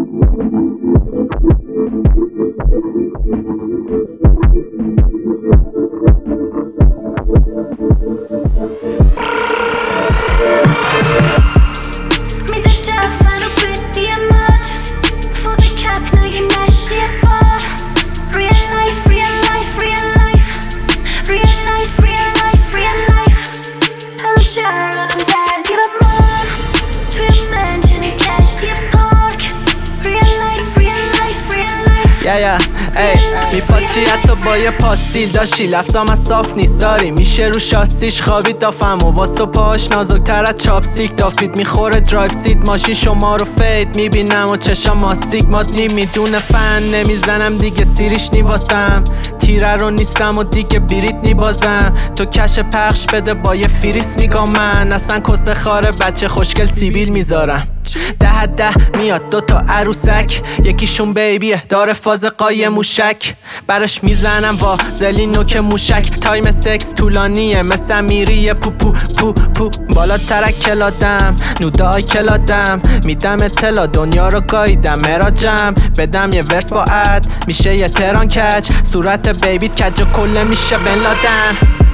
میپاچی حتی با یه پاسیل داشتی لفظام از صاف نیست داری میشه رو شاستیش خوابید دافم و واسه پاش نازکتر از چاپسیک دافید میخوره درایو سیت ماشین شما رو فید میبینم و چشم ماستیگمات میدونه فن نمیزنم دیگه سیریش نیواسم تیره رو نیستم و دیگه بیریت نیبازم تو کش پخش بده با یه فریس میگم من اصلا کسه خاره بچه خوشگل سیبیل میذارم 10 میاد 2 تا عروسک یکیشون بیبیه داره فاز قای موشک برش میزنم وازلی نوک موشک تایم سکس طولانیه مثل میری پو پو پو پو بالا ترک کلادم نودای کلادم میدم اطلاع دنیا رو گاییدم مراجم بدم یه ورس با اد میشه یه تران کچ صورت بیبیت کج و کله میشه بن لادن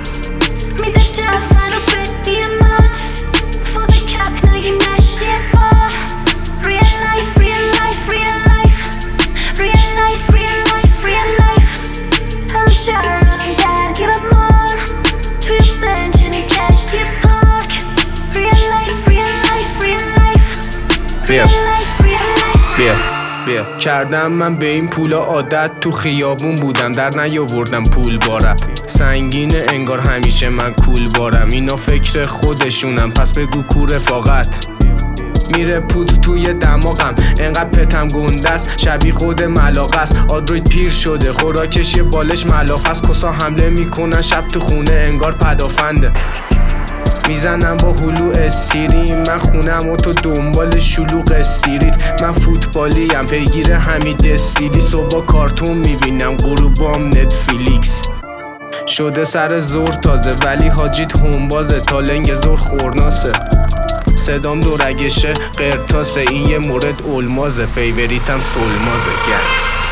بیا کردم من به این پولا عادت تو خیابون بودم در نیاوردم پول بارم سنگینه انگار همیشه من کول بارم اینا فکر خودشونم پس بگو کو رفاقت میره پود توی دماغم انقدر پتم گندست شبیه خود ملاقه است آدروید پیر شده خوراکش یه بالش ملافه است کسا حمله میکنن شب تو خونه انگار پدافنده میزنم با هلو استیری من خونم و تو دنبال شلوغ استریت من فوتبالیم پیگیر حمید استیلی صبح کارتون میبینم غروبام نتفلیکس شده سر زور تازه ولی حاجیت همبازه تا لنگ زور خورناسه صدام دورگشه قرتاسه این یه مورد المازه فیوریتم سلمازه گرد